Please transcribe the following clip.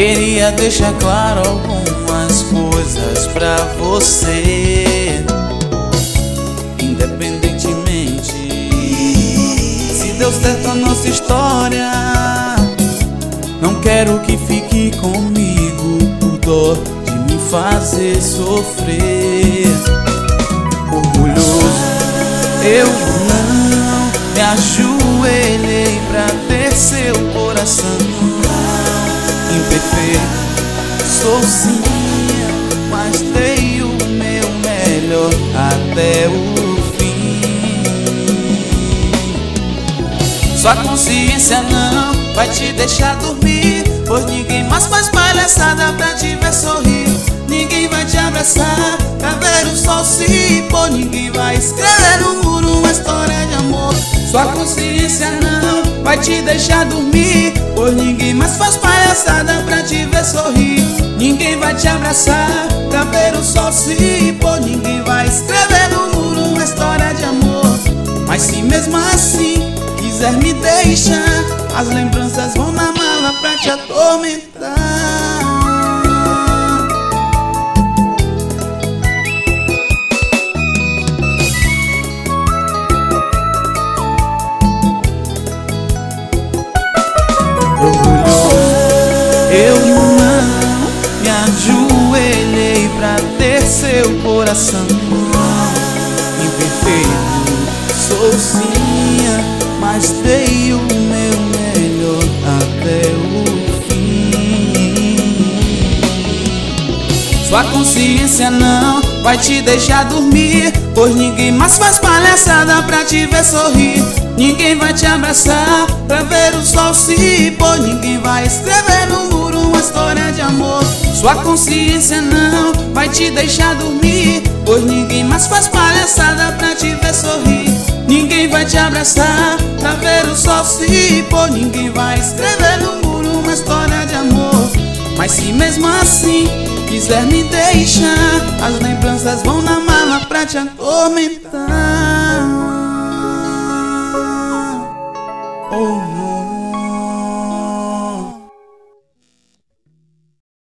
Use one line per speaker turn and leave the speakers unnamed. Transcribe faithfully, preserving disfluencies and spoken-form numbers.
queria deixar claro algumas coisas pra você. Independentemente se deu certo a nossa história, não quero que fique comigo por dó de me fazer sofrer. Orgulhoso, eu não me ajoelhei pra ter seu coração. Imperfeito, sou sim, mas dei o meu melhor até o fim. Sua consciência não vai te deixar dormir, pois ninguém mais faz palhaçada pra te ver sorrir. Ninguém vai te abraçar pra ver o sol se pôr. Ninguém vai escrever no muro uma história de amor. Sua consciência não vai te deixar dormir, pois ninguém mais faz palhaçada pra te ver sorrir. Ninguém vai te abraçar pra ver o sol se pôr. Ninguém vai escrever no muro uma história de amor. Mas se mesmo assim quiser me deixar, as lembranças vão na mala pra te atormentar. Eu não me ajoelhei pra ter seu coração. Imperfeito, sou sim, mas dei o meu melhor até o fim. Sua consciência não vai te deixar dormir, pois ninguém mais faz palhaçada pra te ver sorrir. Ninguém vai te abraçar pra ver o sol se pôr. Ninguém vai escrever no muro uma história de amor. Sua consciência não vai te deixar dormir, pois ninguém mais faz palhaçada pra te ver sorrir. Ninguém vai te abraçar pra ver o sol se pôr. Ninguém vai escrever no muro uma história de amor. Mas se mesmo assim quiser me deixar, as lembranças vão na mala pra te atormentar. Oh,